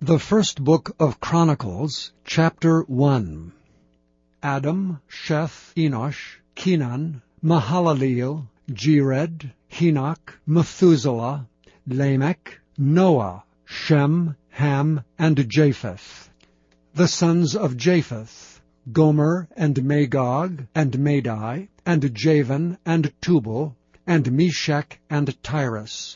The first book of Chronicles, chapter 1. Adam, Sheth, Enosh, Kenan, Mahalaleel, Jared, Enoch, Methuselah, Lamech, Noah, Shem, Ham, and Japheth. The sons of Japheth, Gomer, and Magog, and Madai, and Javan, and Tubal, and Meshech, and Tyrus.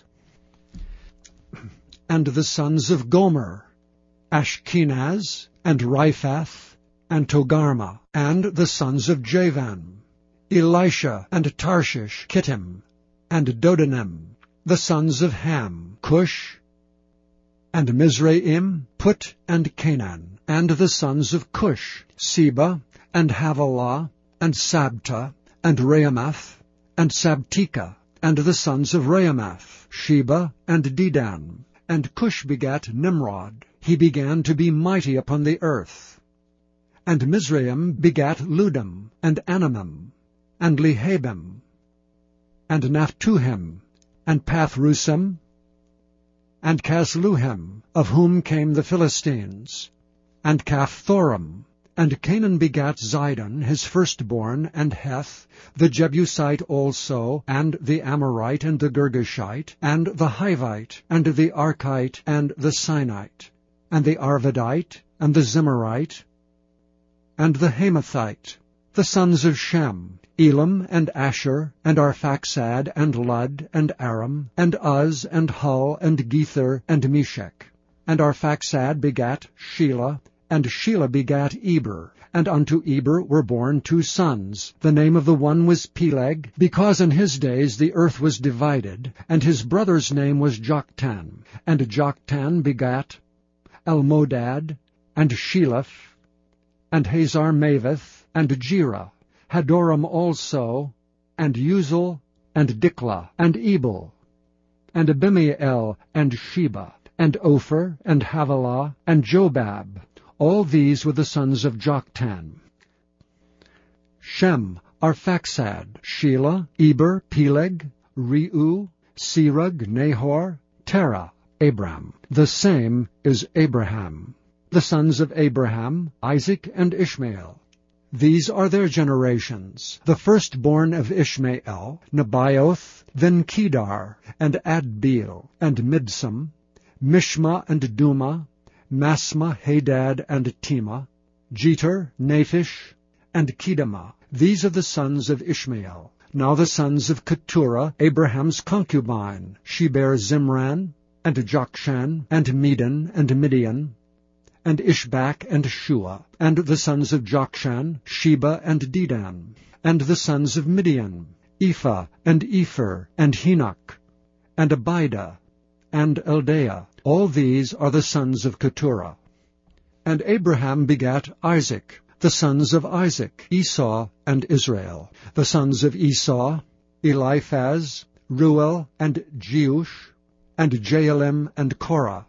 And the sons of Gomer, Ashkenaz, and Riphath, and Togarmah. And the sons of Javan, Elisha, and Tarshish, Kittim, and Dodanim. The sons of Ham, Cush, and Mizraim, Put, and Canaan. And the sons of Cush, Seba, and Havilah, and Sabta, and Raamath, and Sabteka. And the sons of Raamath, Sheba, and Dedan. And Cush begat Nimrod. He began to be mighty upon the earth. And Mizraim begat Ludum, and Anamim, and Lehabim, and Naphtuhim, and Pathrusim, and Casluhim, of whom came the Philistines, and Caphthorim. And Canaan begat Zidon, his firstborn, and Heth, the Jebusite also, and the Amorite, and the Girgashite, and the Hivite, and the Archite, and the Sinite, and the Arvadite, and the Zimmerite, and the Hamathite. The sons of Shem, Elam, and Asher, and Arphaxad, and Lud, and Aram, and Uz, and Hul, and Gether, and Meshech. And Arphaxad begat Shelah, and Shelah begat Eber. And unto Eber were born 2 sons. The name of the one was Peleg, because in his days the earth was divided, and his brother's name was Joktan. And Joktan begat Almodad, and Sheleph, and Hazar-Maveth, and Jerah, Hadoram also, and Uzal, and Diklah, and Ebal, and Abimael, and Sheba, and Ophir, and Havilah, and Jobab. All these were the sons of Joktan. Shem, Arphaxad, Shelah, Eber, Peleg, Reu, Serug, Nahor, Terah, Abram. The same is Abraham. The sons of Abraham, Isaac, and Ishmael. These are their generations. The firstborn of Ishmael, Nebaioth, then Kedar, and Adbeel, and Mibsam, Mishma, and Duma, Masma, Hadad, and Tema, Jeter, Naphish, and Kedemah. These are the sons of Ishmael. Now the sons of Keturah, Abraham's concubine. She bare Zimran, and Jokshan, and Medan, and Midian, and Ishbak, and Shua. And the sons of Jokshan, Sheba, and Dedan. And the sons of Midian, Ephah, and Epher, and Henoch, and Abida, and Eldaah. All these are the sons of Keturah. And Abraham begat Isaac. The sons of Isaac, Esau, and Israel. The sons of Esau, Eliphaz, Reuel, and Jeush, and Jaalim, and Korah.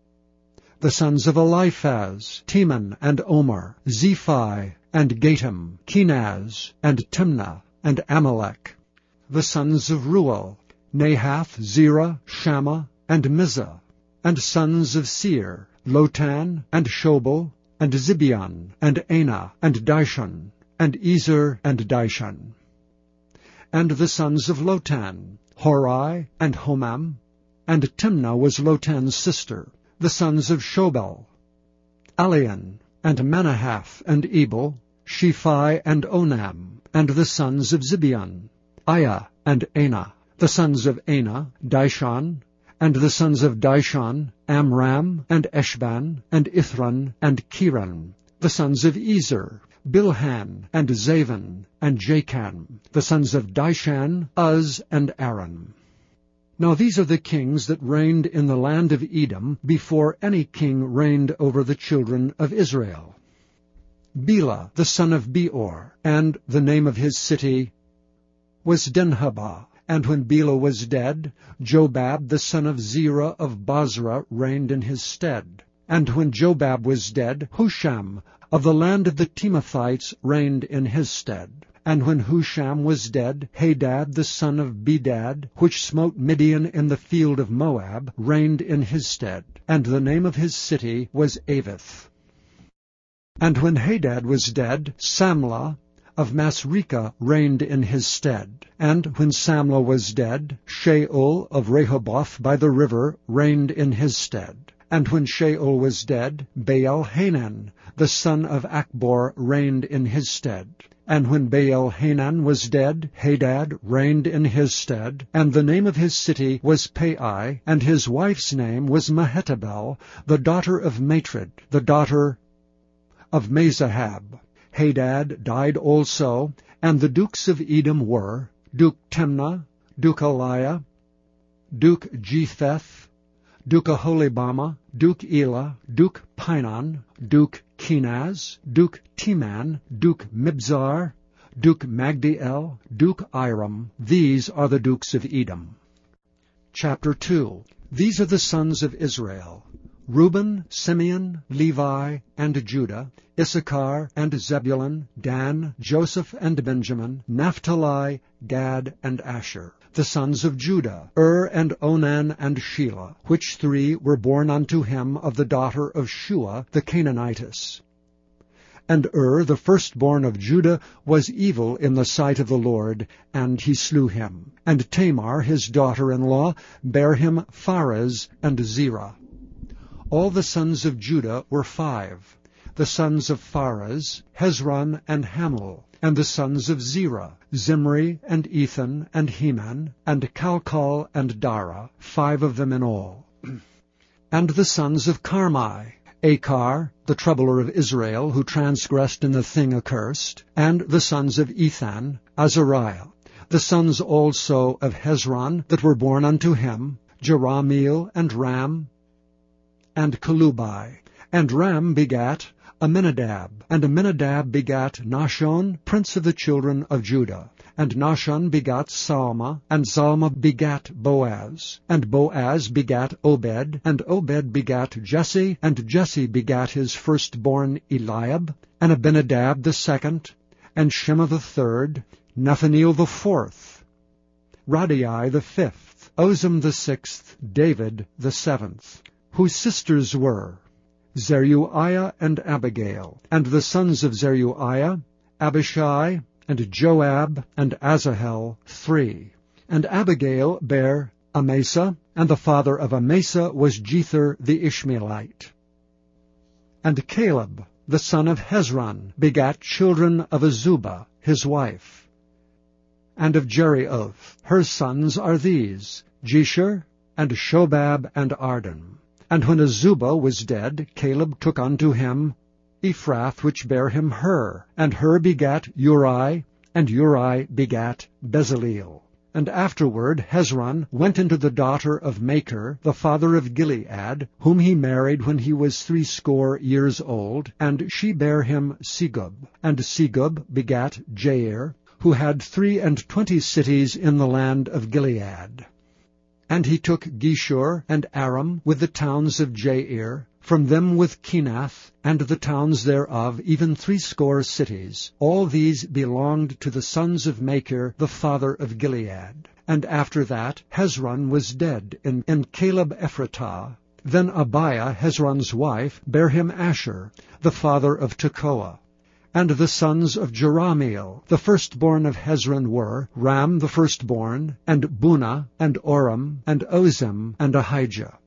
The sons of Eliphaz, Teman, and Omar, Zephi, and Gatam, Kenaz, and Timnah, and Amalek. The sons of Reuel, Nahath, Zerah, Shammah, and Mizah. And sons of Seir, Lotan, and Shobal, and Zibeon, and Anah, and Dishon, and Ezer, and Dishon. And the sons of Lotan, Horai, and Homam, and Timnah was Lotan's sister. The sons of Shobal, Alian, and Manahath, and Ebal, Shephi, and Onam. And the sons of Zibeon, Aiah, and Anah. The sons of Anah, Dishon. And the sons of Dishon, Amram, and Eshban, and Ithran, and Kiran. The sons of Ezer, Bilhan, and Zavan, and Jachan. The sons of Dishan, Uz, and Aaron. Now these are the kings that reigned in the land of Edom before any king reigned over the children of Israel. Bela, the son of Beor, and the name of his city was Dinhabah. And when Bela was dead, Jobab the son of Zerah of Bozrah reigned in his stead. And when Jobab was dead, Husham of the land of the Temathites reigned in his stead. And when Husham was dead, Hadad the son of Bedad, which smote Midian in the field of Moab, reigned in his stead. And the name of his city was Avith. And when Hadad was dead, Samlah of Masrekah reigned in his stead. And when Samlah was dead, Shaul of Rehoboth by the river reigned in his stead. And when Shaul was dead, Baal-Hanan the son of Achbor reigned in his stead. And when Baal-Hanan was dead, Hadad reigned in his stead. And the name of his city was Pai, and his wife's name was Mehetabel, the daughter of Matred, the daughter of Mezahab. Hadad died also, and the dukes of Edom were Duke Timnah, Duke Eliah, Duke Jephtheth, Duke Aholibamah, Duke Elah, Duke Pinon, Duke Kenaz, Duke Teman, Duke Mibzar, Duke Magdiel, Duke Iram. These are the dukes of Edom. Chapter 2. These are the sons of Israel: Reuben, Simeon, Levi, and Judah, Issachar and Zebulun, Dan, Joseph and Benjamin, Naphtali, Gad, and Asher. The sons of Judah, and Onan and Shelah, which three were born unto him of the daughter of Shua the Canaanitess. And the firstborn of Judah, was evil in the sight of the Lord, and he slew him. And Tamar his daughter-in-law bare him Pharez and Zerah. All the sons of Judah were 5. The sons of Pharez, Hezron and Hamul. And the sons of Zerah, Zimri, and Ethan, and Heman, and Calcol, and Dara, 5 of them in all. And the sons of Carmi, Achar, the troubler of Israel, who transgressed in the thing accursed, and the sons of Ethan, Azariah. The sons also of Hezron that were born unto him, Jerahmeel, and Ram, and Kelubai. And Ram begat Aminadab, and Aminadab begat Nahshon, prince of the children of Judah. And Nahshon begat Salma, and Salma begat Boaz. And Boaz begat Obed, and Obed begat Jesse, and Jesse begat his firstborn Eliab, and Abinadab the second, and Shema the third, Nethaneel the fourth, Radai the fifth, Ozem the sixth, David the seventh, whose sisters were Zeruiah and Abigail. And the sons of Zeruiah, Abishai, and Joab, and Asahel, 3. And Abigail bare Amasa, and the father of Amasa was Jether the Ishmaelite. And Caleb, the son of Hezron, begat children of Azubah, his wife. And of Jerioth, her sons are these, Jesher, and Shobab, and Arden. And when Azubah was dead, Caleb took unto him Ephrath, which bare him Hur. And Hur begat Uri, and Uri begat Bezaleel. And afterward Hezron went into the daughter of Machir, the father of Gilead, whom he married when he was 80 years old, and she bare him Segub. And Segub begat Jair, who had 23 cities in the land of Gilead. And he took Geshur and Aram with the towns of Jair, from them with Kenath, and the towns thereof, even 80 cities. All these belonged to the sons of Machir, the father of Gilead. And after that Hezron was dead in Caleb Ephratah. Then Abiah, Hezron's wife, bare him Asher, the father of Tekoa. And the sons of Jerahmeel, the firstborn of Hezron, were Ram the firstborn, and Bunah, and Oram, and Ozem, and Ahijah.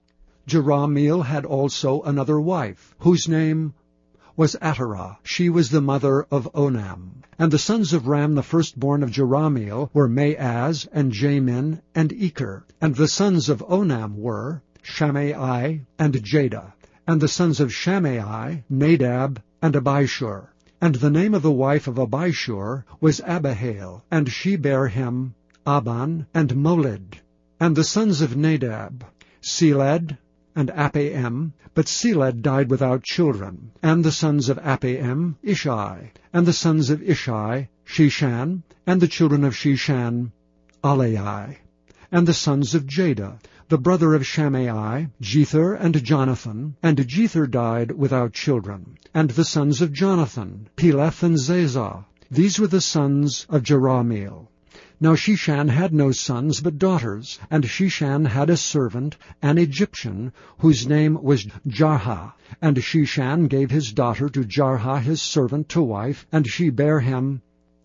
Jerahmeel had also another wife, whose name was Atterah. She was the mother of Onam. And the sons of Ram the firstborn of Jerahmeel were Maaz, and Jamin, and Eker. And the sons of Onam were Shammai, and Jadah. And the sons of Shammai, Nadab, and Abishur. And the name of the wife of Abishur was Abihail, and she bare him Aban and Molid. And the sons of Nadab, Seled and Appaim, but Seled died without children. And the sons of Appaim, Ishai. And the sons of Ishai, Sheshan, and the children of Sheshan, Alai. And the sons of Jadah, the brother of Shammai, Jether and Jonathan. And Jether died without children. And the sons of Jonathan, Peleth and Zazah. These were the sons of Jerahmeel. Now Sheshan had no sons but daughters, and Sheshan had a servant, an Egyptian, whose name was Jarha. And Sheshan gave his daughter to Jarha his servant to wife, and she bare him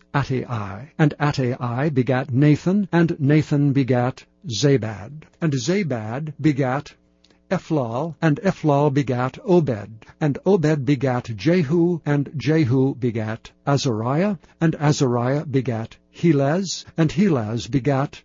Attai. And Attai begat Nathan, and Nathan begat Zabad. And Zabad begat Ephlal, and Ephlal begat Obed. And Obed begat Jehu, and Jehu begat Azariah, and Azariah begat Helez, and Helez begat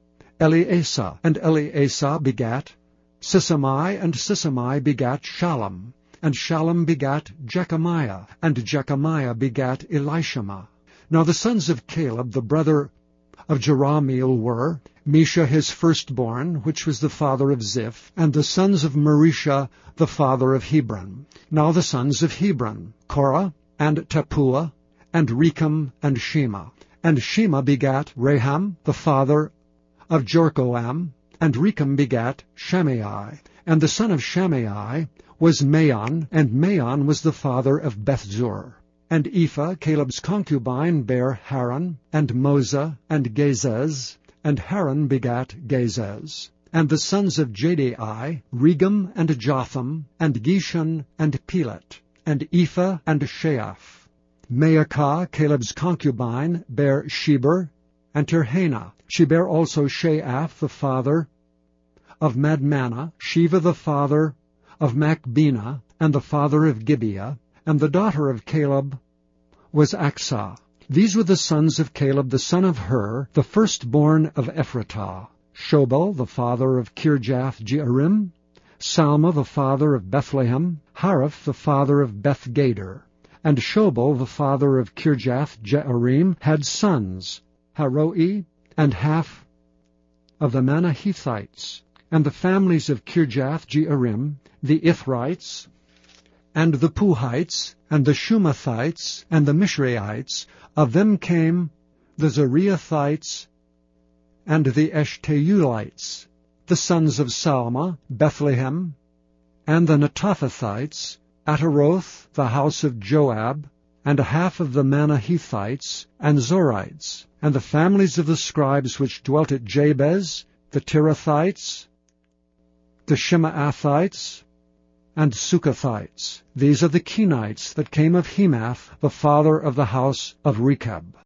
Eleasah, and Eleasah begat Sisamai, and Sisamai begat Shallum, and Shallum begat Jechamiah, and Jechamiah begat Elishama. Now the sons of Caleb, the brother of Jerahmeel, were Mesha his firstborn, which was the father of Ziph, and the sons of Marisha, the father of Hebron. Now the sons of Hebron, Korah, and Tappuah, and Rechem, and Shema. And Shema begat Raham, the father of Jorkoam, and Rechem begat Shammai. And the son of Shammai was Maon, and Maon was the father of Bethzur. And Ephah, Caleb's concubine, bare Haran, and Moza, and Gezez, and Haran begat Gezez. And the sons of Jadai, Regem, and Jotham, and Geshan, and Pelet, and Ephah, and Sheaph. Maacah, Caleb's concubine, bare Sheber, and Tirhana. She bare also Sheaph, the father of Madmannah, Sheva the father of Machbenah, and the father of Gibeah, and the daughter of Caleb was Aksah. These were the sons of Caleb the son of Hur, the firstborn of Ephratah. Shobal, the father of Kirjath-jearim, Salma, the father of Bethlehem, Haraph, the father of Bethgader. And Shobal, the father of Kirjath-jearim, had sons, Haroi, and half of the Manahethites. And the families of Kirjath-jearim, the Ithrites, and the Puhites, and the Shumathites, and the Mishraites, of them came the Zariathites, and the Eshteulites, the sons of Salma, Bethlehem, and the Netophathites, Ataroth, the house of Joab, and a half of the Manahethites, and Zorites, and the families of the scribes which dwelt at Jabez, the Tirathites, the Shemaathites, and Sukathites. These are the Kenites that came of Hemath, the father of the house of Rechab.